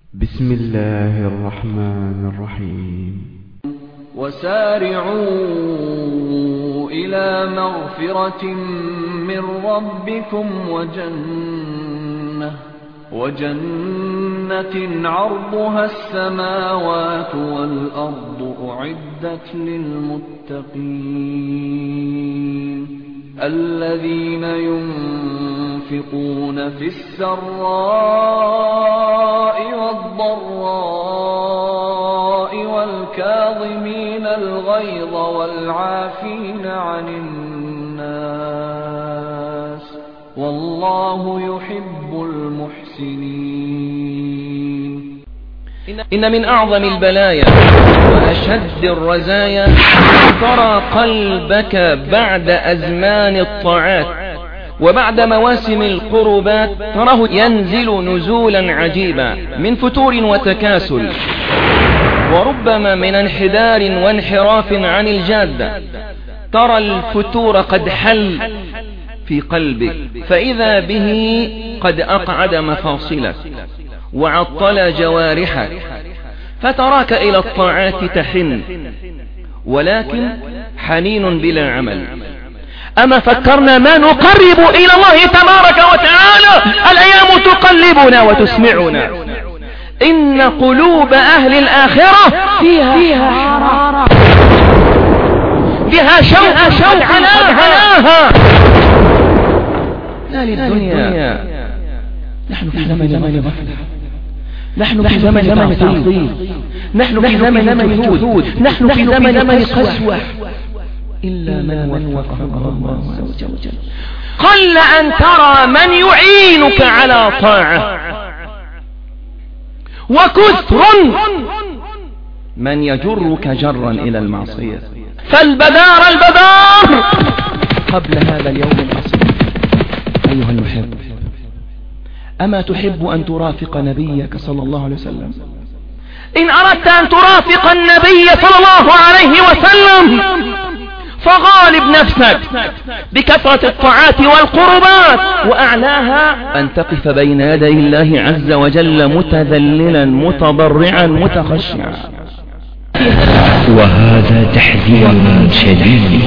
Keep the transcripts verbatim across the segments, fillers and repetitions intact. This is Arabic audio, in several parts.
بسم الله الرحمن الرحيم. وسارعوا إلى مغفرة من ربكم وجنة وجنة عرضها السماوات والأرض أعدت للمتقين الذين ينفقون في السراء والضراء والكاظمين الغيظ والعافين عن الناس والله يحب المحسنين. إن من أعظم البلايا وأشد الرزايا ترى قلبك بعد أزمان الطاعات وبعد مواسم القربات تراه ينزل نزولا عجيبا من فتور وتكاسل، وربما من انحدار وانحراف عن الجادة. ترى الفتور قد حل في قلبك فإذا به قد أقعد مفاصلك وعطل جوارحك، فتراك إلى الطاعات تحن ولكن حنين بلا عمل. أما فكرنا ما نقرب إلى الله تبارك وتعالى؟ الأيام تقلبنا وتسمعنا. إن قلوب أهل الآخرة فيها, فيها حرارة، فيها شوق شوق عناها لا للدنيا. نحن في زمن غفلة، نحن في زمن تعطيل، نحن في زمن جهود، نحن في زمن قسوة، إلا من وفقه الله عز وجل. قل أن ترى من يعينك على طاعة، وكثر من يجرك جرا إلى المعصية. فالبدار البدار قبل هذا اليوم العصيب. أيها المحب، أما تحب أن ترافق نبيك صلى الله عليه وسلم؟ إن أردت أن ترافق النبي صلى الله عليه وسلم فغالب نفسك بكثرة الطاعات والقربات، وأعلاها أن تقف بين يدي الله عز وجل متذللا متضرعا متخشعا. وهذا تحذير شديد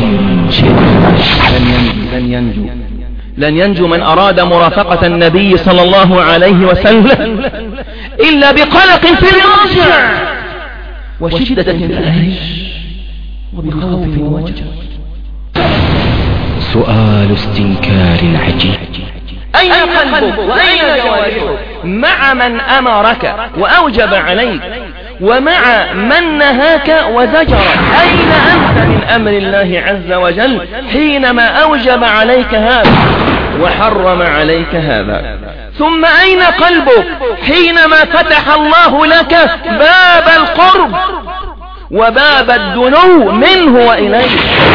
لن ينجو لن ينجو من أراد مرافقة النبي صلى الله عليه وسلم إلا بقلق في المرجع وشدة في العيش وبخوف ووجع. سؤال استنكار عجيب. أين قلبك وأين جوارحك مع من أمرك وأوجب عليك ومع من نهاك وزجرك؟ أين أنت من أمر الله عز وجل حينما أوجب عليك هذا وحرم عليك هذا؟ ثم أين قلبك حينما فتح الله لك باب القرب وباب الدنو منه وإليه؟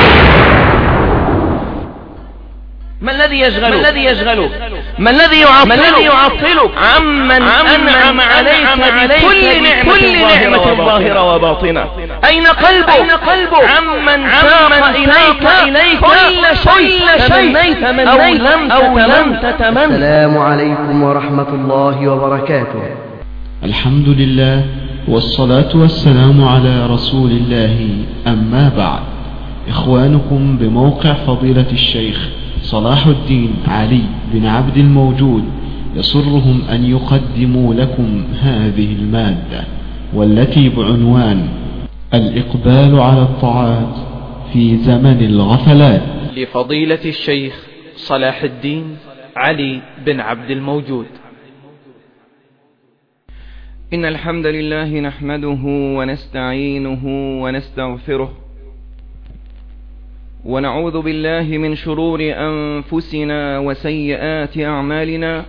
ما الذي يشغلك؟ ما الذي يشغلك؟ ما الذي يعطلك عمن أنعم عليك بكل نعمة ظاهرة وباطنة؟ أين قلبك؟ أين قلبك عمن ساق إليك كل شيء تمنيت أو لم أو لم تتمنى؟ السلام عليكم ورحمة الله وبركاته. الحمد لله والصلاة والسلام على رسول الله، أما بعد. إخوانكم بموقع فضيلة الشيخ صلاح الدين علي بن عبد الموجود يسرهم أن يقدموا لكم هذه المادة، والتي بعنوان الإقبال على الطاعات في زمن الغفلات، لفضيلة الشيخ صلاح الدين علي بن عبد الموجود. إن الحمد لله نحمده ونستعينه ونستغفره، ونعوذ بالله من شرور أنفسنا وسيئات أعمالنا.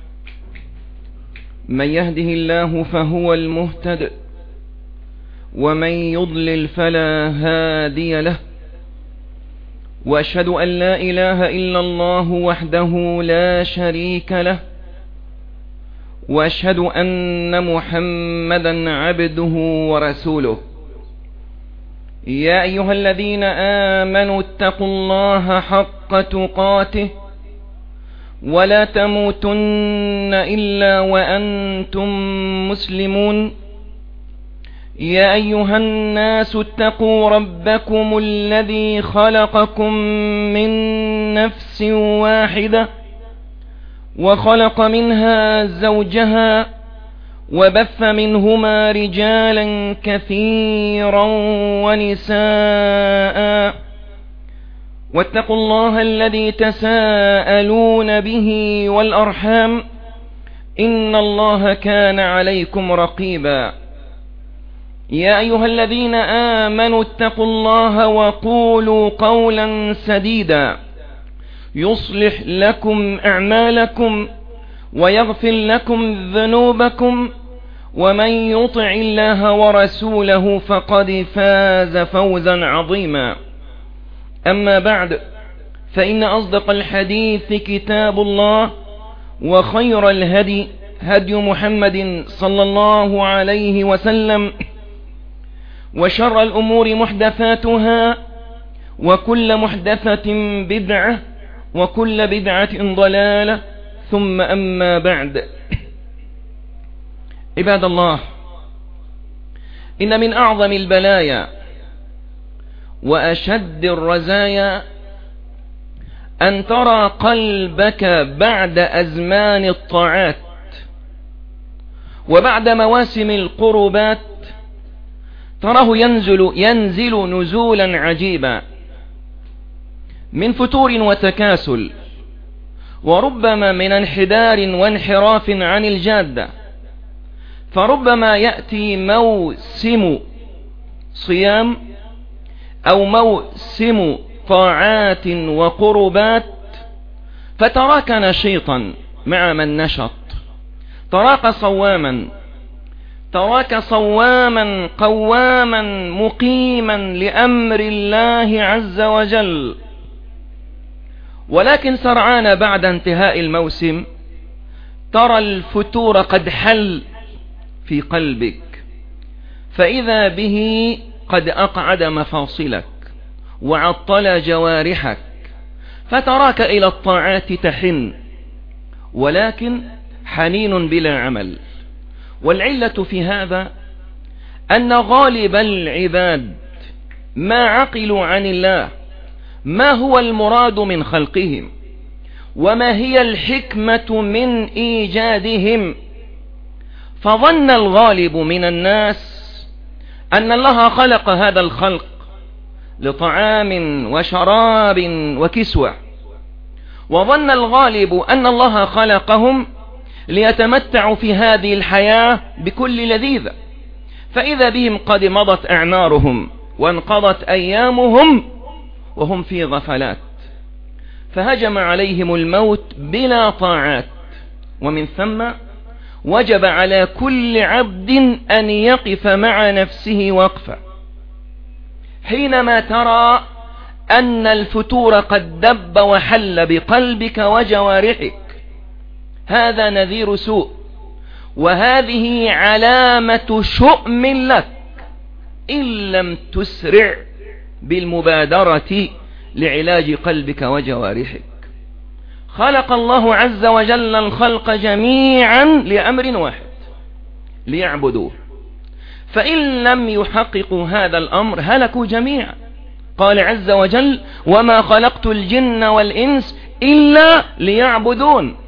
من يهده الله فهو المهتد، ومن يضلل فلا هادي له. وأشهد أن لا إله إلا الله وحده لا شريك له، وأشهد أن محمدا عبده ورسوله. يا أيها الذين آمنوا اتقوا الله حق تقاته ولا تموتن إلا وأنتم مسلمون. يا أيها الناس اتقوا ربكم الذي خلقكم من نفس واحدة وخلق منها زوجها وبث منهما رجالا كثيرا ونساء واتقوا الله الذي تساءلون به والأرحام إن الله كان عليكم رقيبا. يا أيها الذين آمنوا اتقوا الله وقولوا قولا سديدا يصلح لكم أعمالكم ويغفر لكم ذنوبكم ومن يطع الله ورسوله فقد فاز فوزا عظيما. أما بعد، فإن أصدق الحديث كتاب الله، وخير الهدي هدي محمد صلى الله عليه وسلم، وشر الأمور محدثاتها، وكل محدثة بدعة، وكل بدعة ضلالة، ثم أما بعد. عباد الله، إن من أعظم البلايا وأشد الرزايا أن ترى قلبك بعد أزمان الطاعات وبعد مواسم القربات تراه ينزل, ينزل نزولا عجيبا من فتور وتكاسل، وربما من انحدار وانحراف عن الجادة. فربما يأتي موسم صيام أو موسم طاعات وقربات فتراك نشيطا مع من نشط، تراك صواما تراك صواما قواما مقيما لأمر الله عز وجل. ولكن سرعان بعد انتهاء الموسم ترى الفتور قد حل في قلبك، فإذا به قد أقعد مفاصلك وعطل جوارحك، فتراك إلى الطاعات تحن، ولكن حنين بلا عمل. والعلة في هذا أن غالب العباد ما عقلوا عن الله ما هو المراد من خلقهم، وما هي الحكمة من إيجادهم. فظن الغالب من الناس أن الله خلق هذا الخلق لطعام وشراب وكسوة، وظن الغالب أن الله خلقهم ليتمتعوا في هذه الحياة بكل لذيذة، فإذا بهم قد مضت أعمارهم وانقضت أيامهم وهم في غفلات، فهجم عليهم الموت بلا طاعات. ومن ثم وجب على كل عبد أن يقف مع نفسه وقفة حينما ترى أن الفتور قد دب وحل بقلبك وجوارحك. هذا نذير سوء، وهذه علامة شؤم لك إن لم تسرع بالمبادرة لعلاج قلبك وجوارحك. خلق الله عز وجل الخلق جميعا لأمر واحد، ليعبدوه، فإن لم يحققوا هذا الأمر هلكوا جميعا. قال عز وجل: وما خلقت الجن والإنس إلا ليعبدون،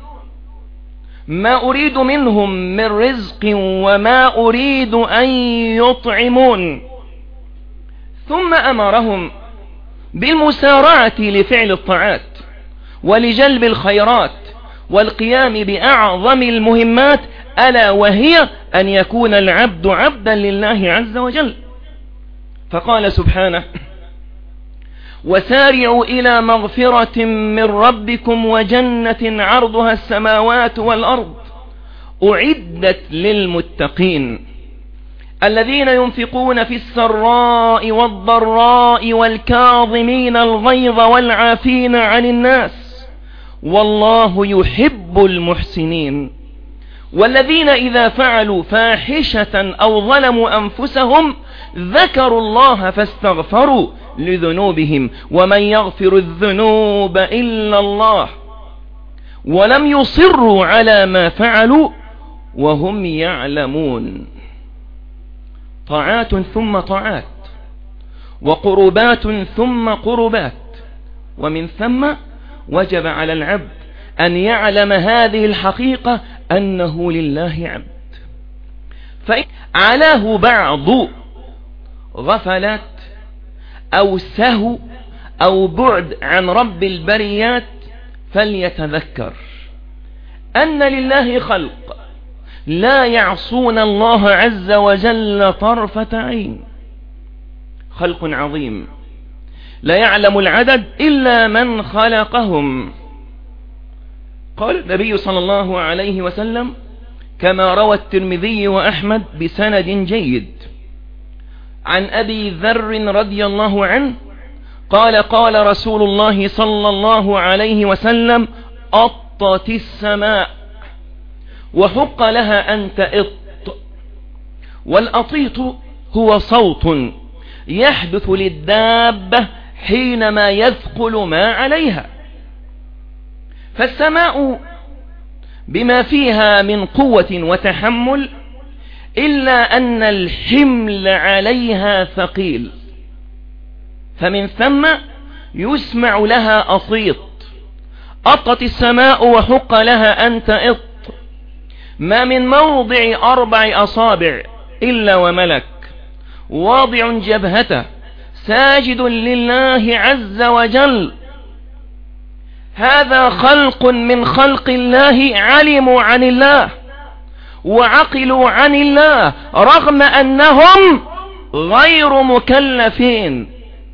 ما أريد منهم من رزق وما أريد أن يطعمون. ثم أمرهم بالمسارعة لفعل الطاعات ولجلب الخيرات والقيام بأعظم المهمات، ألا وهي أن يكون العبد عبدا لله عز وجل. فقال سبحانه: وسارعوا إلى مغفرة من ربكم وجنة عرضها السماوات والأرض أعدت للمتقين الذين ينفقون في السراء والضراء والكاظمين الغيظ والعافين عن الناس والله يحب المحسنين والذين إذا فعلوا فاحشة أو ظلموا أنفسهم ذكروا الله فاستغفروا لذنوبهم ومن يغفر الذنوب إلا الله ولم يصروا على ما فعلوا وهم يعلمون. طاعات ثم طاعات، وقربات ثم قربات، ومن ثم وجب على العبد أن يعلم هذه الحقيقة أنه لله عبد. فإن علاه بعض غفلات أو سهو أو بعد عن رب البريات فليتذكر أن لله خلق لا يعصون الله عز وجل طرفة عين، خلق عظيم لا يعلم العدد إلا من خلقهم. قال النبي صلى الله عليه وسلم كما روى الترمذي وأحمد بسند جيد عن أبي ذر رضي الله عنه قال قال رسول الله صلى الله عليه وسلم أطت السماء وحق لها أن تئط. والأطيط هو صوت يحدث للدابة حينما يثقل ما عليها، فالسماء بما فيها من قوة وتحمل إلا أن الحمل عليها ثقيل، فمن ثم يسمع لها أطيط. أطت السماء وحق لها أن تئط، ما من موضع أربع أصابع إلا وملك واضع جبهته ساجد لله عز وجل. هذا خلق من خلق الله علموا عن الله وعقلوا عن الله رغم أنهم غير مكلفين.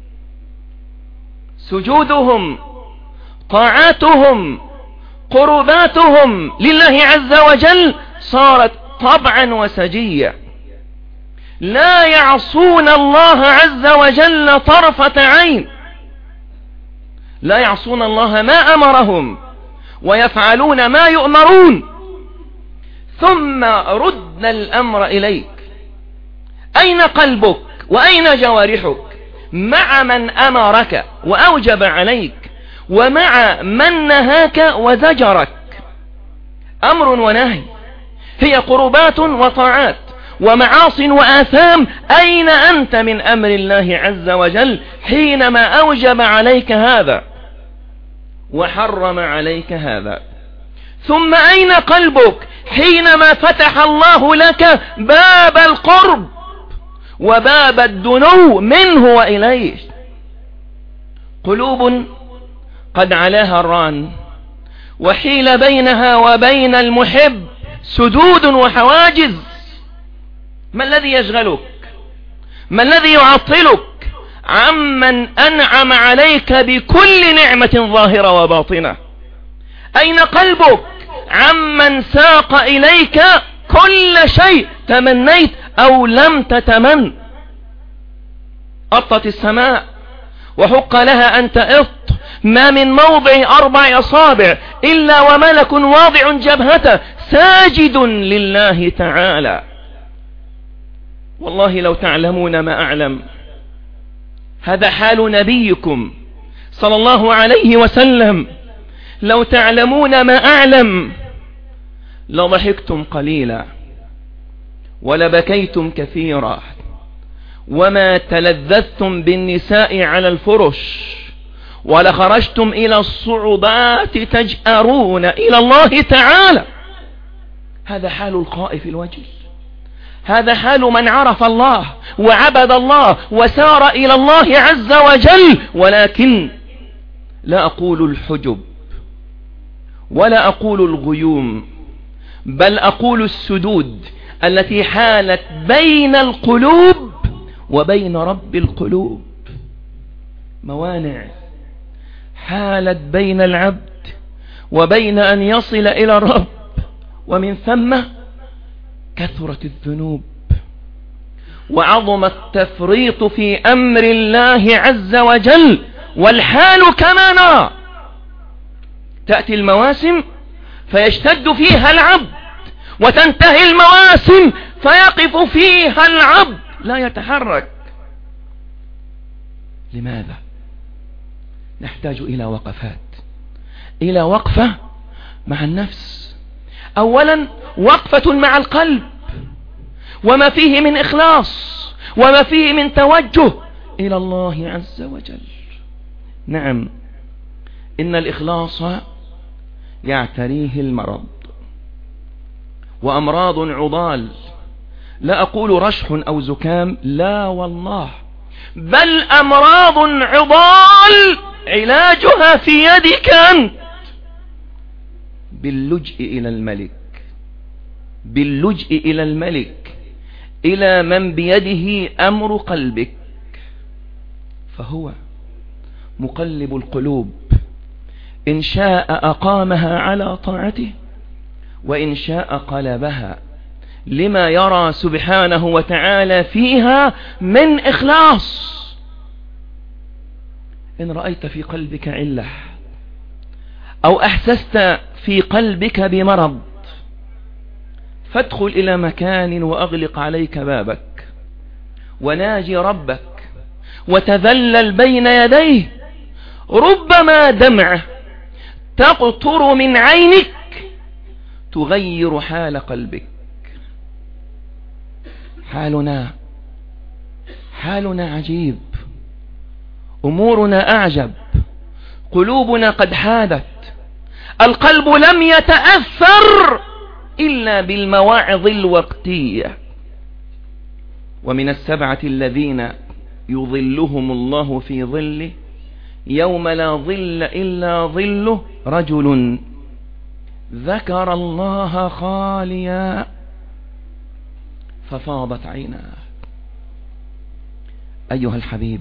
سجودهم، طاعاتهم، قرباتهم لله عز وجل صارت طبعا وسجية، لا يعصون الله عز وجل طرفة عين، لا يعصون الله ما أمرهم ويفعلون ما يؤمرون. ثم ردنا الأمر إليك، أين قلبك وأين جوارحك مع من أمرك وأوجب عليك ومع من نهاك وزجرك؟ أمر ونهي هي قربات وطاعات ومعاص وآثام. أين أنت من أمر الله عز وجل حينما أوجب عليك هذا وحرم عليك هذا؟ ثم أين قلبك حينما فتح الله لك باب القرب وباب الدنو منه وإليه؟ قلوب قد علاها الران وحيل بينها وبين المحب سدود وحواجز. ما الذي يشغلك؟ ما الذي يعطلك عمن أنعم عليك بكل نعمة ظاهرة وباطنة؟ أين قلبك عمن ساق إليك كل شيء تمنيت أو لم تتمن؟ أطت السماء وحق لها أن تئط، ما من موضع أربع أصابع إلا وملك واضع جبهته ساجد لله تعالى. والله لو تعلمون ما أعلم، هذا حال نبيكم صلى الله عليه وسلم، لو تعلمون ما أعلم لضحكتم قليلا ولبكيتم كثيرا وما تلذذتم بالنساء على الفرش ولخرجتم إلى الصعوبات تجأرون إلى الله تعالى. هذا حال الخائف الوجل، هذا حال من عرف الله وعبد الله وسار إلى الله عز وجل. ولكن لا أقول الحجب ولا أقول الغيوم، بل أقول السدود التي حالت بين القلوب وبين رب القلوب. موانع حالت بين العبد وبين أن يصل إلى الرب، ومن ثم كثرت الذنوب وعظم التفريط في أمر الله عز وجل. والحال كما نرى، تأتي المواسم فيشتد فيها العبد، وتنتهي المواسم فيقف فيها العبد لا يتحرك. لماذا؟ نحتاج إلى وقفات، إلى وقفة مع النفس. أولا وقفة مع القلب وما فيه من إخلاص وما فيه من توجه إلى الله عز وجل. نعم، إن الإخلاص يعتريه المرض، وأمراض عضال، لا أقول رشح أو زكام، لا والله، بل أمراض عضال علاجها في يدك أنت، باللجئ إلى الملك، باللجئ إلى الملك، إلى من بيده أمر قلبك، فهو مقلب القلوب، إن شاء أقامها على طاعته وإن شاء قلبها لما يرى سبحانه وتعالى فيها من إخلاص. إن رأيت في قلبك علة أو أحسست في قلبك بمرض، فادخل إلى مكان وأغلق عليك بابك وناجي ربك وتذلل بين يديه، ربما دمعة تقطر من عينك تغير حال قلبك. حالنا حالنا عجيب، أمورنا أعجب، قلوبنا قد حادت، القلب لم يتأثر إلا بالمواعظ الوقتية. ومن السبعة الذين يظلهم الله في ظله يوم لا ظل إلا ظله رجل ذكر الله خاليا ففاضت عيناه. أيها الحبيب،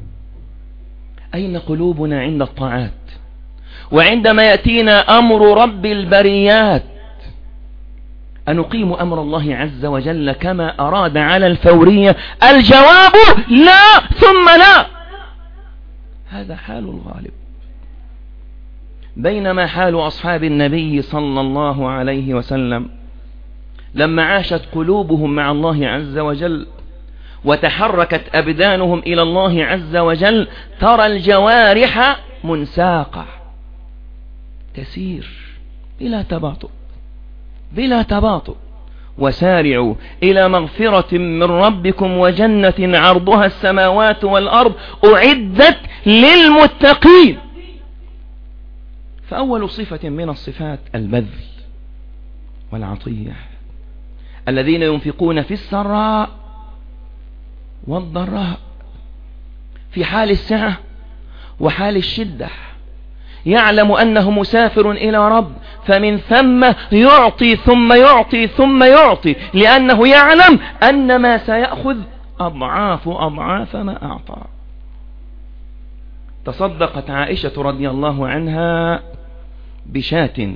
أين قلوبنا عند الطاعات وعندما يأتينا أمر رب البريات؟ أنقيم أمر الله عز وجل كما أراد على الفورية؟ الجواب لا ثم لا. هذا حال الغالب، بينما حال أصحاب النبي صلى الله عليه وسلم لما عاشت قلوبهم مع الله عز وجل وتحركت أبدانهم إلى الله عز وجل، ترى الجوارح منساقة تسير بلا تباطؤ بلا تباطؤ. وسارعوا إلى مغفرة من ربكم وجنة عرضها السماوات والأرض أعدت للمتقين. فأول صفة من الصفات البذل والعطية، الذين ينفقون في السراء والضراء، في حال السعة وحال الشدة، يعلم أنه مسافر إلى رب، فمن ثم يعطي ثم يعطي ثم يعطي، لأنه يعلم أن ما سيأخذ أضعاف أضعاف ما أعطى. تصدقت عائشة رضي الله عنها بشاة،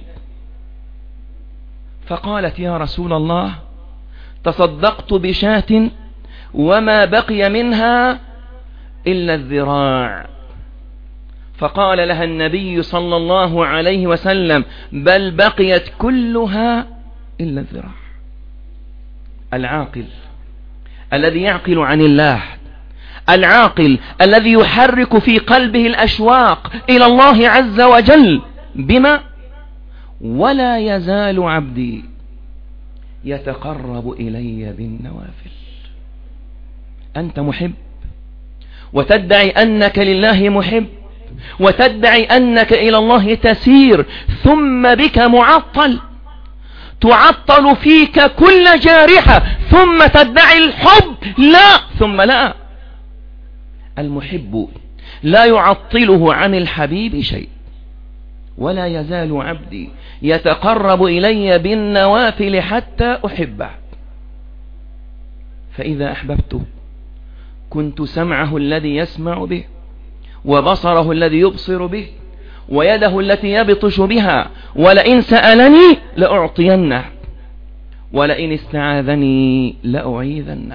فقالت يا رسول الله تصدقت بشاة وما بقي منها إلا الذراع. فقال لها النبي صلى الله عليه وسلم بل بقيت كلها إلا الذراع. العاقل الذي يعقل عن الله، العاقل الذي يحرك في قلبه الأشواق إلى الله عز وجل بما ولا يزال عبدي يتقرب إلي بالنوافل. أنت محب وتدعي أنك لله محب وتدعي أنك إلى الله تسير، ثم بك معطل، تعطل فيك كل جارحة، ثم تدعي الحب، لا ثم لا. المحب لا يعطله عن الحبيب شيء. ولا يزال عبدي يتقرب إلي بالنوافل حتى أحبه. فإذا أحببته كنت سمعه الذي يسمع به، وبصره الذي يبصر به، ويده التي يبطش بها، ولئن سألني لأعطينه، ولئن استعاذني لأعيذنه.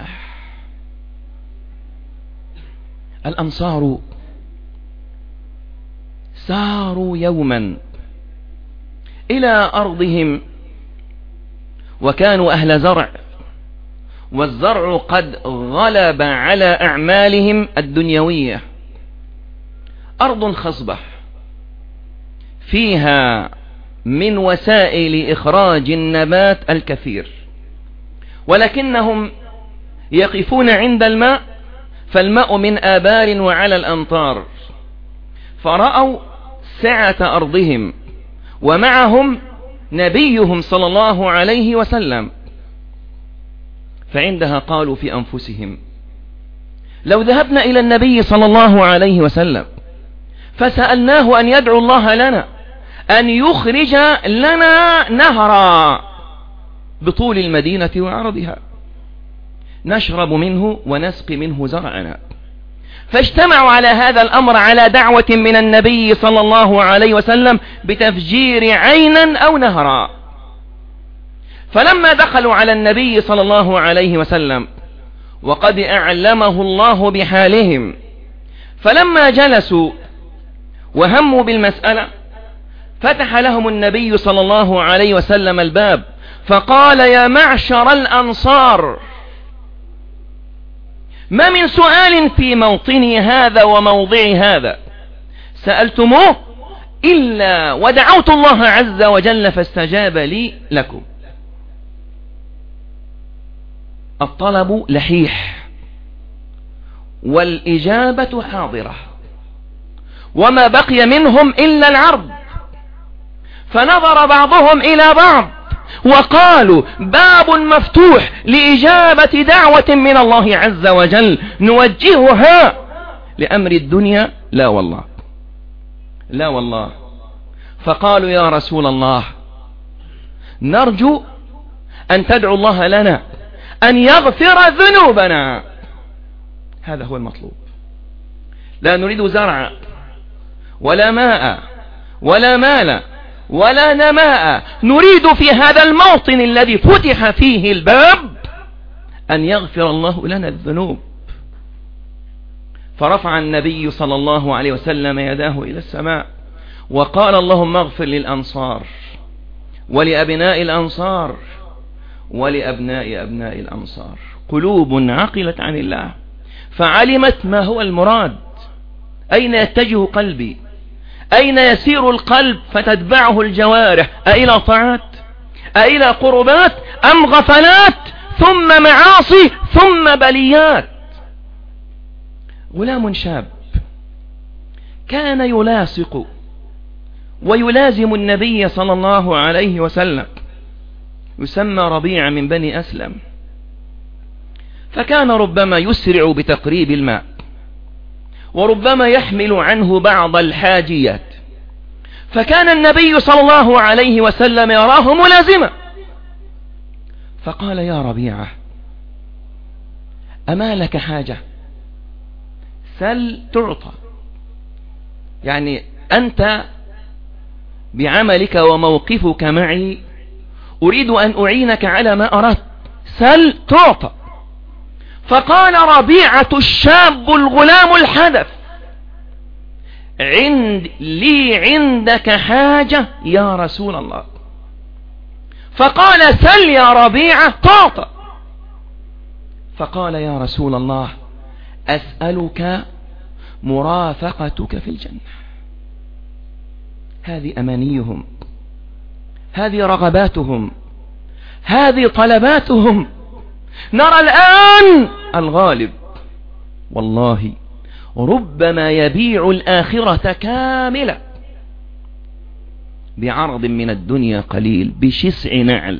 الأنصار ساروا يوما إلى أرضهم وكانوا أهل زرع، والزرع قد غلب على أعمالهم الدنيوية. أرض خصبة فيها من وسائل إخراج النبات الكثير، ولكنهم يقفون عند الماء، فالماء من آبار وعلى الأمطار، فرأوا سعة أرضهم ومعهم نبيهم صلى الله عليه وسلم، فعندها قالوا في أنفسهم: لو ذهبنا إلى النبي صلى الله عليه وسلم فسألناه أن يدعو الله لنا أن يخرج لنا نهرا بطول المدينة وعرضها نشرب منه ونسقي منه زرعنا. فاجتمعوا على هذا الأمر، على دعوة من النبي صلى الله عليه وسلم بتفجير عينا أو نهرا. فلما دخلوا على النبي صلى الله عليه وسلم وقد أعلمه الله بحالهم، فلما جلسوا وهموا بالمسألة فتح لهم النبي صلى الله عليه وسلم الباب فقال: يا معشر الأنصار، ما من سؤال في موطني هذا وموضع هذا سألتموه إلا ودعوت الله عز وجل فاستجاب لي لكم. الطلب لحيح والإجابة حاضرة، وما بقي منهم إلا العرض. فنظر بعضهم إلى بعض وقالوا: باب مفتوح لإجابة دعوة من الله عز وجل نوجهها لأمر الدنيا. لا والله، لا والله. فقالوا: يا رسول الله، نرجو أن تدعو الله لنا أن يغفر ذنوبنا، هذا هو المطلوب. لا نريد زرع ولا ماء ولا مال ولا نماء، نريد في هذا الموطن الذي فتح فيه الباب أن يغفر الله لنا الذنوب. فرفع النبي صلى الله عليه وسلم يداه إلى السماء وقال: اللهم اغفر للأنصار ولأبناء الأنصار ولأبناء أبناء الأنصار. قلوب عقلت عن الله فعلمت ما هو المراد. أين يتجه قلبي؟ أين يسير القلب فتتبعه الجوارح؟ أإلى طاعات؟ أإلى قربات؟ أم غفلات ثم معاصي ثم بليات؟ غلام شاب كان يلاصق ويلازم النبي صلى الله عليه وسلم، يسمى ربيع من بني أسلم، فكان ربما يسرع بتقريب الماء وربما يحمل عنه بعض الحاجيات، فكان النبي صلى الله عليه وسلم يراه ملازما، فقال: يا ربيعة، أما لك حاجة؟ سل تعطى. يعني أنت بعملك وموقفك معي أريد أن أعينك على ما أردت، سل تعطى. فقال ربيعة الشاب الغلام الحدث: عند لي عندك حاجة يا رسول الله. فقال: سل يا ربيعة تعطى. فقال: يا رسول الله، أسألك مرافقتك في الجنة. هذه أمانيهم، هذه رغباتهم، هذه طلباتهم. نرى الآن الغالب والله ربما يبيع الآخرة كاملة بعرض من الدنيا قليل، بشسع نعل،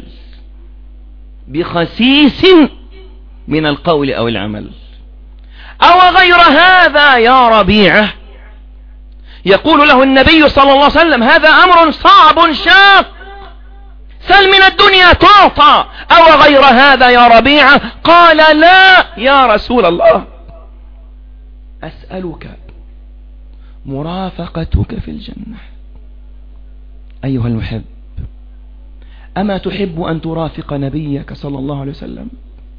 بخسيس من القول أو العمل. أو غير هذا يا ربيعة؟ يقول له النبي صلى الله عليه وسلم: هذا أمر صعب شاق، سل من الدنيا تعطى. أو غير هذا يا ربيعة؟ قال: لا يا رسول الله، أسألك مرافقتك في الجنة. أيها المحب، أما تحب أن ترافق نبيك صلى الله عليه وسلم؟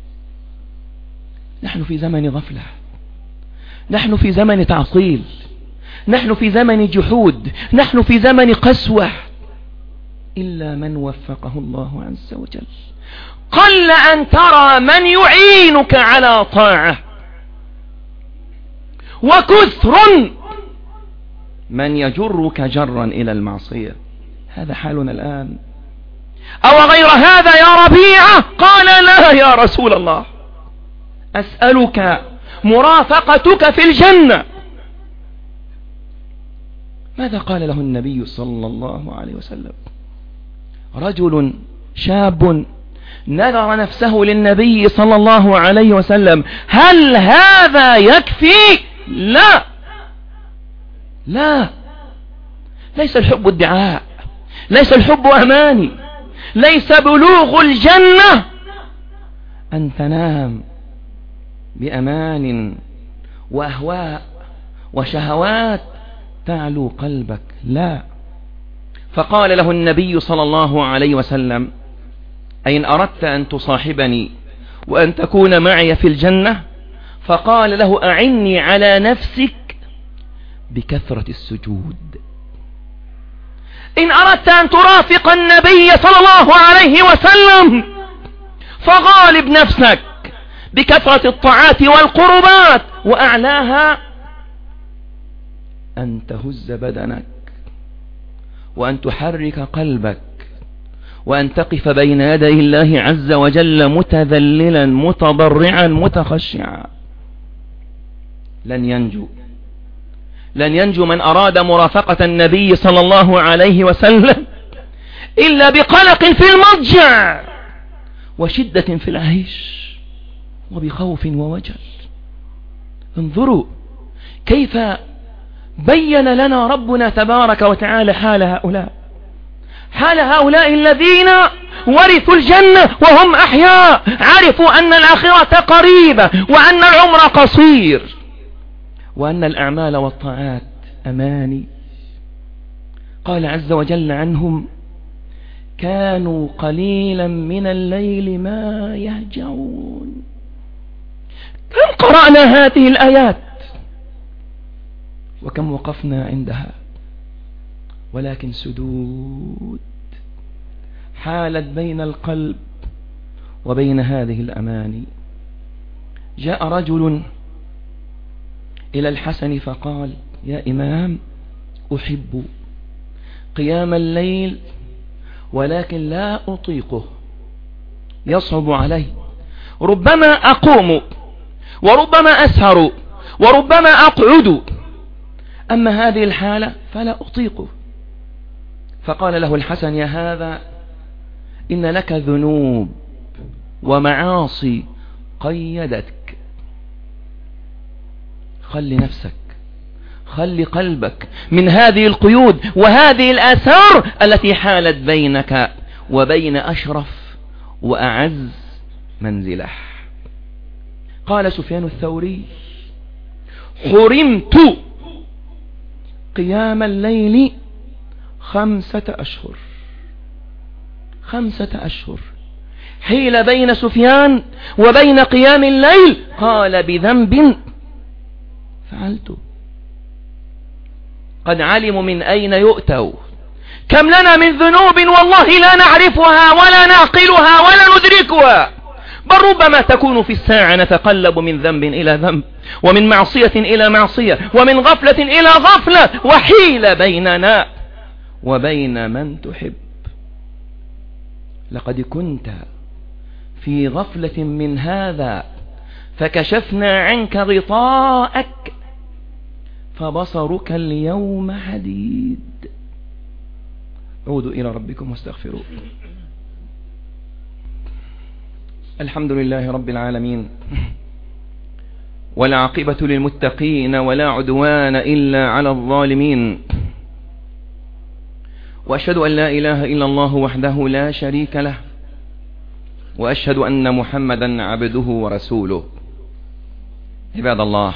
نحن في زمن غفلة، نحن في زمن تعطيل، نحن في زمن جحود، نحن في زمن قسوة، إلا من وفقه الله عز وجل. قل أن ترى من يعينك على طاعة، وكثر من يجرك جرا إلى المعصية. هذا حالنا الآن. أو غير هذا يا ربيعة؟ قال لا يا رسول الله، أسألك مرافقتك في الجنة. ماذا قال له النبي صلى الله عليه وسلم؟ رجل شاب نذر نفسه للنبي صلى الله عليه وسلم، هل هذا يكفي؟ لا لا، ليس الحب ادعاء، ليس الحب أماني، ليس بلوغ الجنة أن تنام بأمان وأهواء وشهوات تعلو قلبك، لا. فقال له النبي صلى الله عليه وسلم: أين أردت أن تصاحبني وأن تكون معي في الجنة؟ فقال له: أعني على نفسك بكثرة السجود. إن أردت أن ترافق النبي صلى الله عليه وسلم فغالب نفسك بكثرة الطاعات والقربات، وأعلاها أن تهز بدنك، وأن تحرك قلبك، وأن تقف بين يدي الله عز وجل متذللا متضرعا متخشعا. لن ينجو لن ينجو من أراد مرافقة النبي صلى الله عليه وسلم إلا بقلق في المضجع، وشدة في العيش، وبخوف ووجل. انظروا كيف بين لنا ربنا تبارك وتعالى حال هؤلاء، حال هؤلاء الذين ورثوا الجنة وهم أحياء، عرفوا أن الآخرة قريبة، وأن العمر قصير، وأن الأعمال والطاعات أماني. قال عز وجل عنهم: كانوا قليلا من الليل ما يهجعون. كم قرأنا هذه الآيات وكم وقفنا عندها، ولكن سدود حالت بين القلب وبين هذه الأماني. جاء رجل إلى الحسن فقال: يا إمام، أحب قيام الليل ولكن لا أطيقه، يصعب علي، ربما أقوم وربما أسهر وربما أقعد، أما هذه الحالة فلا أطيقه. فقال له الحسن: يا هذا، إن لك ذنوب ومعاصي قيدتك، خلي نفسك، خلي قلبك من هذه القيود وهذه الآثار التي حالت بينك وبين أشرف وأعز منزله. قال سفيان الثوري: حرمت قيام الليل خمسة أشهر. خمسة أشهر حيل بين سفيان وبين قيام الليل. قال: بذنب فعلته. قد علموا من أين يؤتوا، كم لنا من ذنوب والله لا نعرفها ولا نعقلها ولا ندركها، بل ربما تكون في الساعة نتقلب من ذنب إلى ذنب، ومن معصية إلى معصية، ومن غفلة إلى غفلة، وحيل بيننا وبين من تحب. لقد كنت في غفلة من هذا فكشفنا عنك غطاءك فبصرك اليوم حديد. عودوا إلى ربكم واستغفروا. الحمد لله رب العالمين، والعاقبة للمتقين، ولا عدوان إلا على الظالمين، وأشهد أن لا إله إلا الله وحده لا شريك له، وأشهد أن محمدا عبده ورسوله. عباد الله،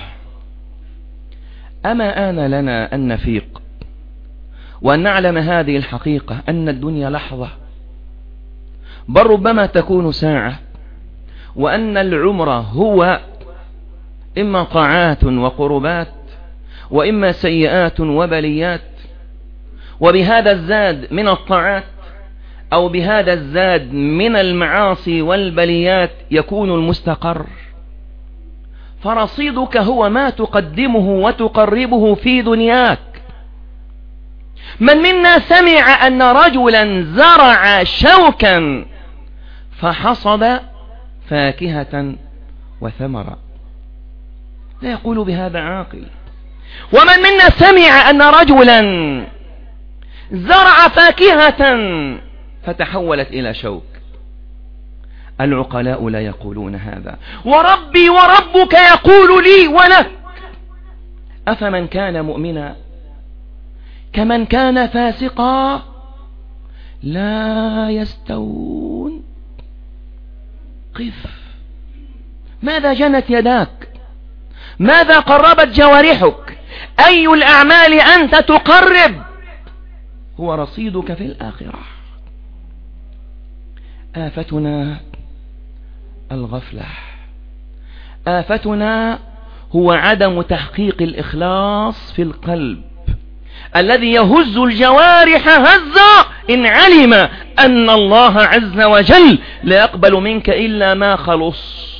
أما آن لنا أن نفيق وأن نعلم هذه الحقيقة، أن الدنيا لحظة، بل ربما تكون ساعة، وأن العمر هو إما طاعات وقربات وإما سيئات وبليات، وبهذا الزاد من الطاعات أو بهذا الزاد من المعاصي والبليات يكون المستقر. فرصيدك هو ما تقدمه وتقربه في دنياك، من منا سمع أن رجلا زرع شوكا فحصد فاكهة وثمرا؟ لا يقول بهذا عاقل. ومن منا سمع أن رجلا زرع فاكهة فتحولت إلى شوك؟ العقلاء لا يقولون هذا. وربي وربك يقول لي ولك: أفمن كان مؤمنا كمن كان فاسقا لا يستوون. قف. ماذا جنت يداك؟ ماذا قربت جوارحك؟ أي الأعمال أنت تقرب؟ هو رصيدك في الآخرة. آفتنا الغفلة. آفتنا هو عدم تحقيق الإخلاص في القلب الذي يهز الجوارح هزا إن علم أن الله عز وجل لا يقبل منك إلا ما خلص.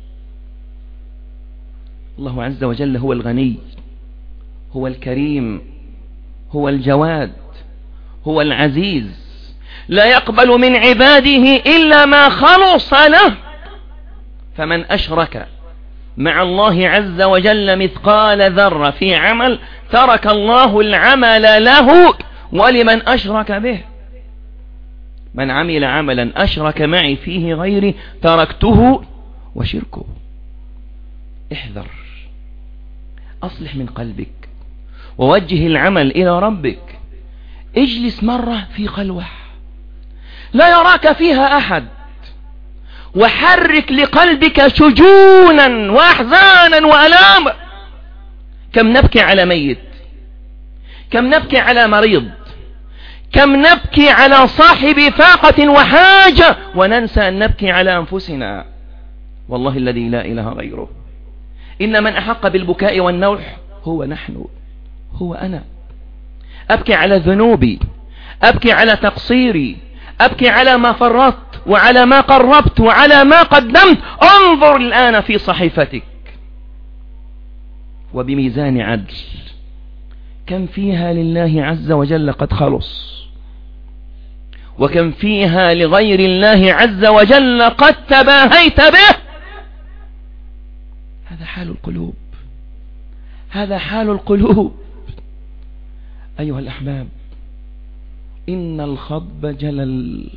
الله عز وجل هو الغني، هو الكريم، هو الجواد، هو العزيز، لا يقبل من عباده إلا ما خلص له. فمن أشرك مع الله عز وجل مثقال ذرة في عمل ترك الله العمل له ولمن أشرك به. من عمل عملا أشرك معي فيه غيري تركته وشركه. احذر، أصلح من قلبك ووجه العمل إلى ربك. اجلس مرة في خلوة لا يراك فيها أحد، وحرك لقلبك شجونا وأحزانا وألاما. كم نبكي على ميت، كم نبكي على مريض، كم نبكي على صاحب فاقة وحاجة وننسى أن نبكي على أنفسنا. والله الذي لا إله غيره، إن من أحق بالبكاء والنوح هو نحن، هو أنا. أبكي على ذنوبي، أبكي على تقصيري، أبكي على ما فرطت وعلى ما قربت وعلى ما قدمت. انظر الآن في صحيفتك وبميزان عدل كم فيها لله عز وجل قد خلص، وكم فيها لغير الله عز وجل قد تباهيت به. هذا حال القلوب، هذا حال القلوب. أيها الأحباب، إن الخضب جلل.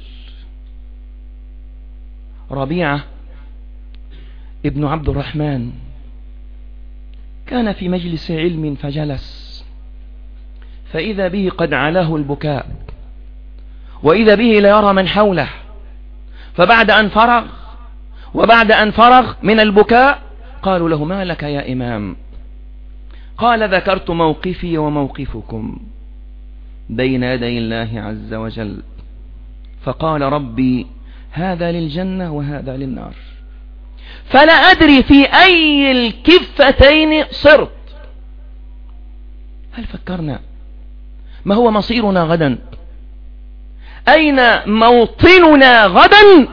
ربيعة ابن عبد الرحمن كان في مجلس علم فجلس، فإذا به قد علاه البكاء، وإذا به لا يرى من حوله. فبعد أن فرغ وبعد أن فرغ من البكاء قالوا له: ما لك يا إمام؟ قال: ذكرت موقفي وموقفكم بين يدي الله عز وجل، فقال ربي: هذا للجنة وهذا للنار، فلا أدري في أي الكفتين صرت. هل فكرنا ما هو مصيرنا غدا؟ أين موطننا غدا؟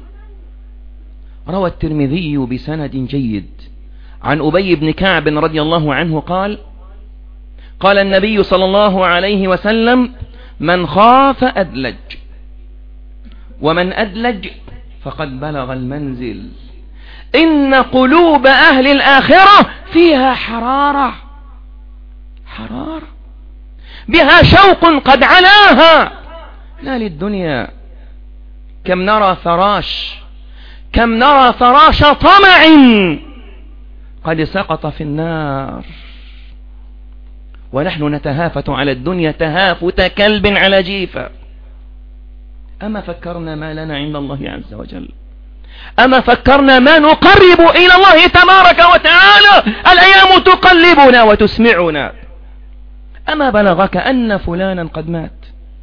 روى الترمذي بسند جيد عن أبي بن كعب رضي الله عنه قال: قال النبي صلى الله عليه وسلم: من خاف أدلج، ومن أدلج فقد بلغ المنزل. إن قلوب أهل الآخرة فيها حرارة، حرارة بها شوق قد علاها، لا للدنيا. كم نرى فراش، كم نرى فراش طمع قد سقط في النار، ونحن نتهافت على الدنيا تهافت كلب على جيفة. أما فكرنا ما لنا عند الله عز وجل؟ أما فكرنا ما نقرب إلى الله تبارك وتعالى؟ الأيام تقلبنا وتسمعنا. أما بلغك أن فلانا قد مات؟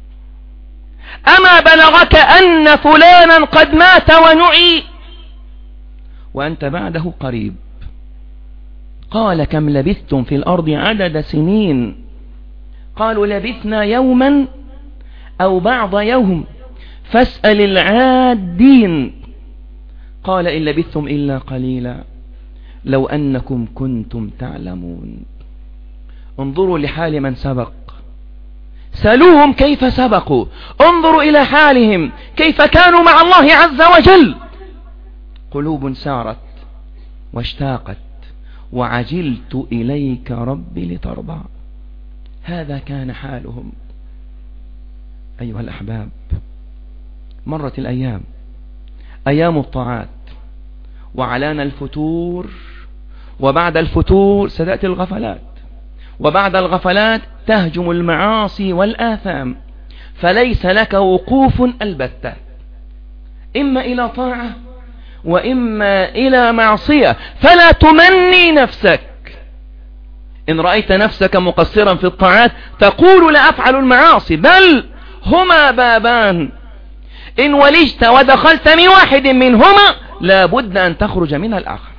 أما بلغك أن فلانا قد مات ونعي وأنت بعده قريب؟ قال: كم لبثتم في الأرض عدد سنين؟ قالوا: لبثنا يوما أو بعض يوم فاسأل العادين. قال: إن لبثتم إلا قليلا لو أنكم كنتم تعلمون. انظروا لحال من سبق، سألوهم كيف سبقوا، انظروا إلى حالهم كيف كانوا مع الله عز وجل. قلوب سارت واشتاقت وعجلت إليك ربي لترضى. هذا كان حالهم. أيها الأحباب، مرت الأيام، أيام الطاعات، وعلانا الفتور، وبعد الفتور ستأتي الغفلات، وبعد الغفلات تهجم المعاصي والآثام، فليس لك وقوف البتة، إما إلى طاعة وإما إلى معصية. فلا تمني نفسك. إن رأيت نفسك مقصرا في الطاعات تقول لا أفعل المعاصي، بل هما بابان، إن ولجت ودخلت من واحد منهما لا بد أن تخرج من الآخر.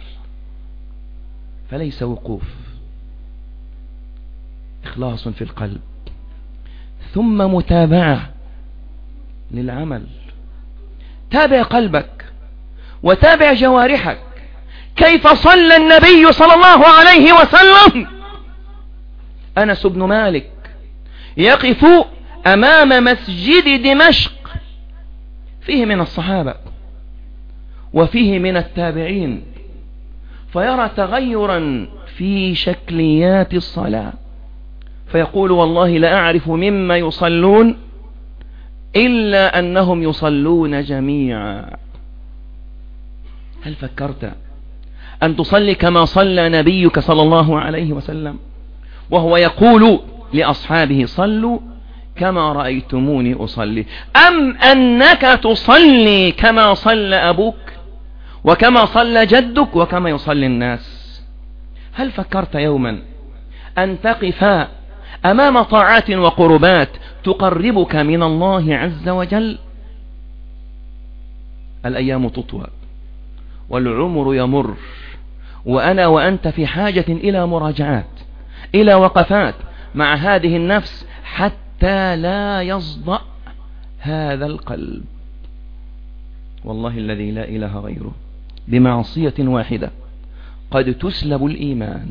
فليس وقوف، إخلاص في القلب، ثم متابعة للعمل. تابع قلبك وتابع جوارحك. كيف صلى النبي صلى الله عليه وسلم؟ أنس بن مالك يقف أمام مسجد دمشق، فيه من الصحابة وفيه من التابعين، فيرى تغيرا في شكليات الصلاة، فيقول والله لا أعرف مما يصلون إلا أنهم يصلون جميعا. هل فكرت أن تصلي كما صلى نبيك صلى الله عليه وسلم، وهو يقول لأصحابه صلوا كما رأيتموني أصلي، أم أنك تصلي كما صلى أبوك وكما صلى جدك وكما يصلي الناس؟ هل فكرت يوما أن تقف أمام طاعات وقربات تقربك من الله عز وجل؟ الأيام تطوى والعمر يمر، وأنا وأنت في حاجة إلى مراجعات، إلى وقفات مع هذه النفس حتى لا يصدأ هذا القلب. والله الذي لا إله غيره، بمعصية واحدة قد تسلب الإيمان،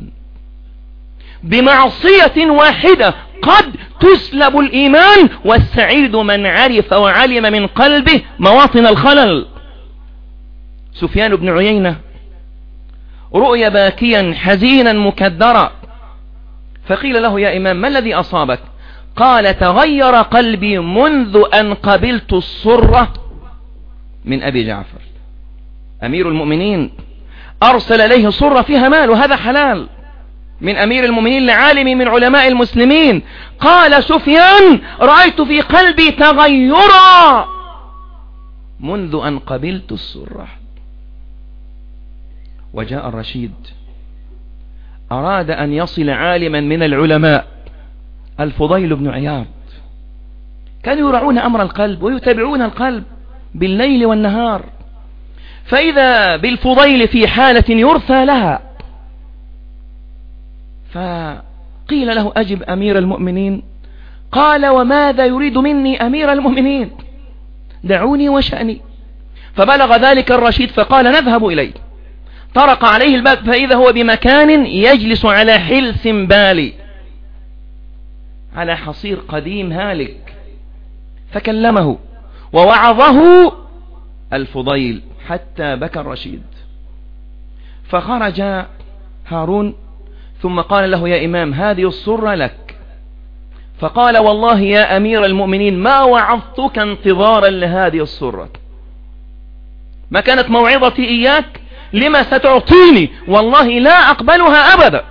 بمعصية واحدة قد تسلب الإيمان. والسعيد من عرف وعلم من قلبه مواطن الخلل. سفيان بن عيينة رؤي باكيا حزينا مكدرا، فقيل له يا إمام ما الذي أصابك؟ قال تغير قلبي منذ أن قبلت الصرة من أبي جعفر. أمير المؤمنين أرسل إليه صرة فيها مال، وهذا حلال، من أمير المؤمنين لعالم من علماء المسلمين. قال سفيان رأيت في قلبي تغيرا منذ أن قبلت السرة. وجاء الرشيد أراد أن يصل عالما من العلماء، الفضيل بن عياض، كانوا يرعون أمر القلب ويتابعون القلب بالليل والنهار، فإذا بالفضيل في حالة يرثى لها، فقيل له أجب أمير المؤمنين. قال وماذا يريد مني أمير المؤمنين؟ دعوني وشأني. فبلغ ذلك الرشيد فقال نذهب إليه. طرق عليه الباب فإذا هو بمكان يجلس على حلس بالي، على حصير قديم هالك، فكلمه ووعظه الفضيل حتى بكى الرشيد. فخرج هارون ثم قال له يا إمام هذه الصرة لك. فقال والله يا أمير المؤمنين ما وعظتك انتظارا لهذه الصرة، ما كانت موعظتي إياك لما ستعطيني، والله لا أقبلها أبدا.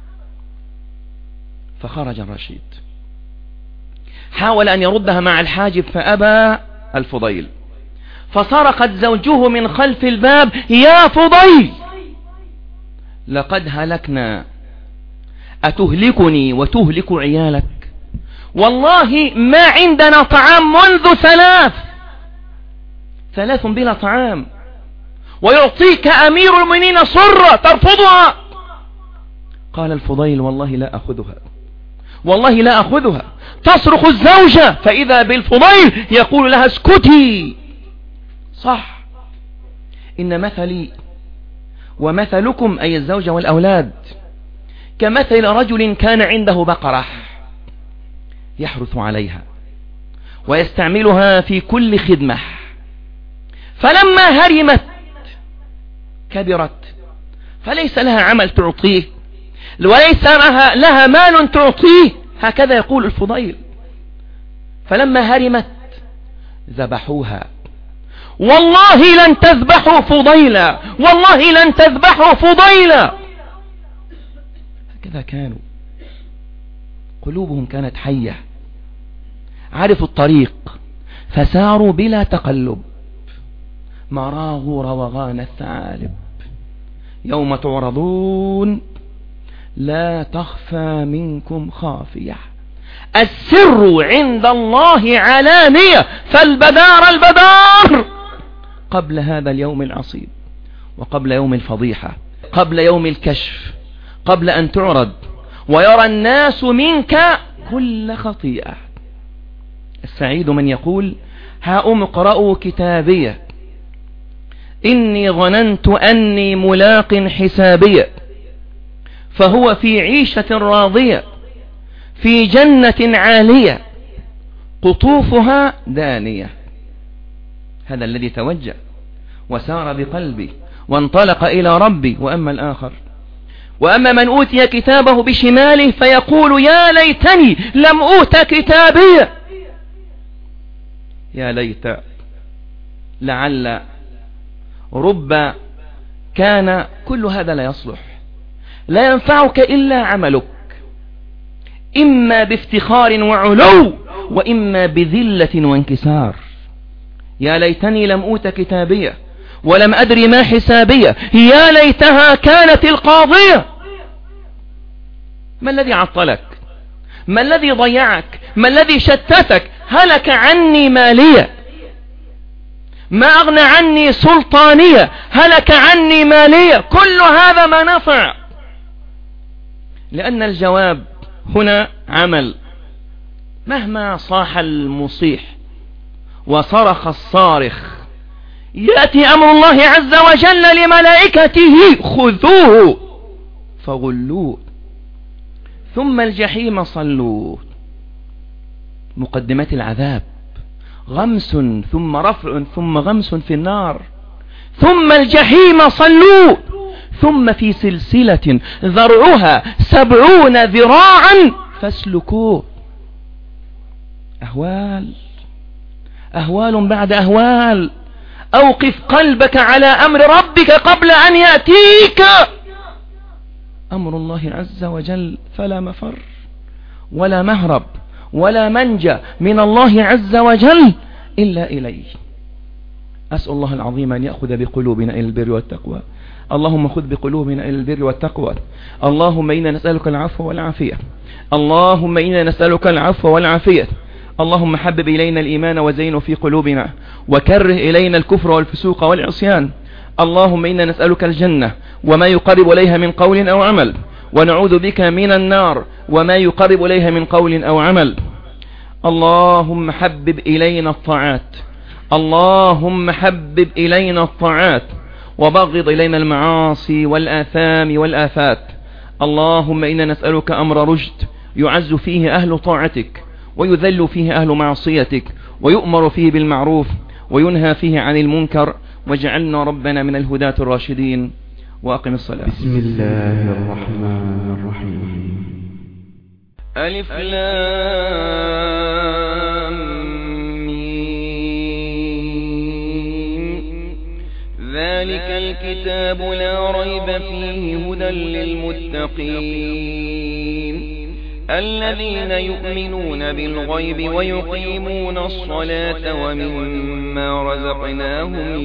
فخرج الرشيد حاول أن يردها مع الحاجب فأبى الفضيل، فصرخت زوجه من خلف الباب يا فضيل لقد هلكنا، أتهلكني وتهلك عيالك؟ والله ما عندنا طعام منذ ثلاث ثلاث بلا طعام، ويعطيك أمير المؤمنين صرة ترفضها. قال الفضيل والله لا أخذها، والله لا أخذها. تصرخ الزوجة فإذا بالفضيل يقول لها اسكتي. صح، إن مثلي ومثلكم أي الزوجة والأولاد كمثل رجل كان عنده بقرة يحرث عليها ويستعملها في كل خدمة. فلما هرمت كبرت فليس لها عمل تعطيه وليس لها, لها مال تعطيه، هكذا يقول الفضيل. فلما هرمت ذبحوها. والله لن تذبحوا فضيلا، والله لن تذبحوا فضيلا. هكذا كانوا، قلوبهم كانت حية، عرفوا الطريق فساروا بلا تقلب. ما راغوا روغان الثعالب، يوم تعرضون لا تخفى منكم خافية. السر عند الله علانية، فالبدار البدار قبل هذا اليوم العصيب، وقبل يوم الفضيحة، قبل يوم الكشف، قبل أن تعرض ويرى الناس منك كل خطيئة. السعيد من يقول: هاؤم اقرأوا كتابية إني ظننت أني ملاق حسابية، فهو في عيشة راضية في جنة عالية قطوفها دانية. هذا الذي توجه وسار بقلبي وانطلق إلى ربي. وأما الآخر، وأما من أوتي كتابه بشماله فيقول: يا ليتني لم أوت كتابي. يا ليت، لعل، رب، كان، كل هذا لا يصلح، لا ينفعك إلا عملك، إما بافتخار وعلو وإما بذلة وانكسار. يا ليتني لم أوت كتابية ولم أدري ما حسابية، يا ليتها كانت القاضية. ما الذي عطلك؟ ما الذي ضيعك؟ ما الذي شتتك؟ هلك عني مالية، ما أغنى عني سلطانية، هلك عني مالية. كل هذا ما نفع، لأن الجواب هنا عمل. مهما صاح المصيح وصرخ الصارخ، يأتي أمر الله عز وجل لملائكته: خذوه فغلوه ثم الجحيم صلوه. مقدمات العذاب: غمس ثم رفع ثم غمس في النار، ثم الجحيم صلوه، ثم في سلسلة ذرعها سبعون ذراعا فاسلكوه. أهوال، أهوال بعد أهوال. أوقف قلبك على أمر ربك قبل أن يأتيك أمر الله عز وجل، فلا مفر ولا مهرب ولا منجى من الله عز وجل إلا إليه. أسأل الله العظيم أن يأخذ بقلوبنا إلى البر والتقوى. اللهم خذ بقلوبنا إلى البر والتقوى. اللهم إنا نسألك العفو والعافية. اللهم إنا نسألك العفو والعافية. اللهم حبب إلينا الإيمان وزينه في قلوبنا، وكره إلينا الكفر والفسوق والعصيان. اللهم إنا نسألك الجنة وما يقرب إليها من قول أو عمل، ونعوذ بك من النار وما يقرب إليها من قول أو عمل. اللهم حبب إلينا الطاعات، اللهم حبب إلينا الطاعات، وبغض إلينا المعاصي والآثام والآفات. اللهم إنا نسألك أمر رشد يعز فيه أهل طاعتك ويذل فيه أهل معصيتك، ويؤمر فيه بالمعروف وينهى فيه عن المنكر. واجعلنا ربنا من الهداة الراشدين. وأقم الصلاة. بسم الله الرحمن الرحيم. ألف لام ميم. ذلك الكتاب لا ريب فيه هدى للمتقين الذين يؤمنون بالغيب ويقيمون الصلاة ومما رزقناهم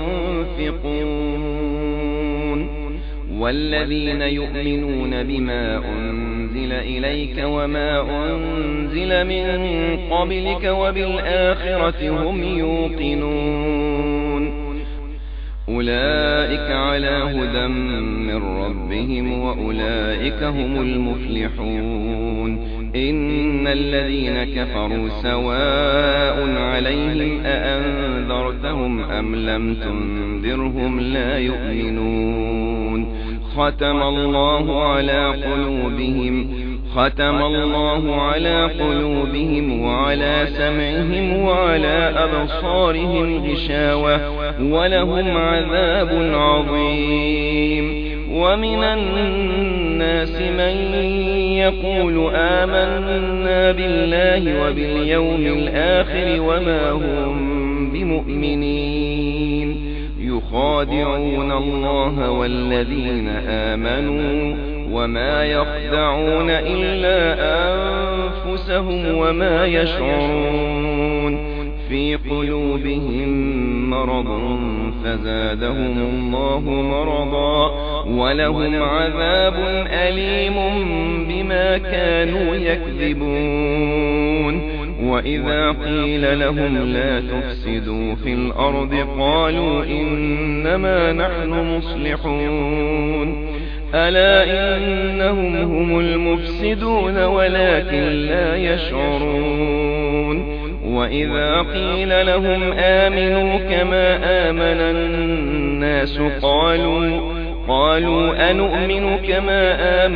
ينفقون والذين يؤمنون بما أنزل إليك وما أنزل من قبلك وبالآخرة هم يوقنون أولئك على هدى من ربهم وأولئك هم المفلحون إن الذين كفروا سواء عليهم أأنذرتهم أم لم تنذرهم لا يؤمنون ختم الله على قلوبهم ختم الله على قلوبهم وعلى سمعهم وعلى أبصارهم غشاوة ولهم عذاب عظيم. ومن الناس من يقول آمنا بالله وباليوم الآخر وما هم بمؤمنين يخادعون الله والذين آمنوا وما يخدعون إلا أنفسهم وما يشعرون. في قلوبهم مرض فزادهم الله مرضا ولهم عذاب أليم بما كانوا يكذبون. وإذا قيل لهم لا تفسدوا في الأرض قالوا إنما نحن مصلحون. ألا إنهم هم المفسدون ولكن لا يشعرون. وإذا قيل لهم آمنوا كما آمن الناس قالوا قالوا أنؤمن كما آمن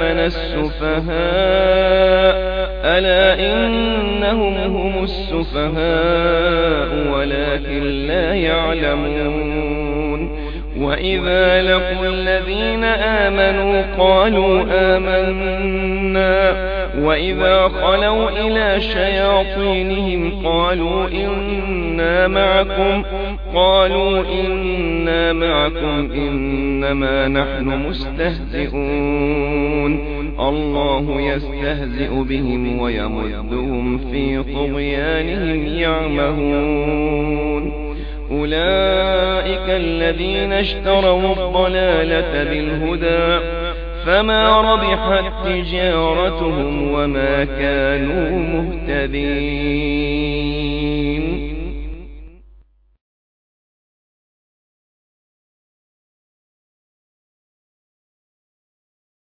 السفهاء. ألا إنهم هم السفهاء ولكن لا يعلمون. وإذا لقوا الذين آمنوا قالوا آمنا وإذا خلوا إلى شياطينهم قالوا إنا معكم قالوا إنا معكم إنما نحن مستهزئون. الله يستهزئ بهم ويمدهم في طغيانهم يعمهون. أولئك الذين اشتروا الضلالة بالهدى فما ربحت تجارتهم وما كانوا مهتدين.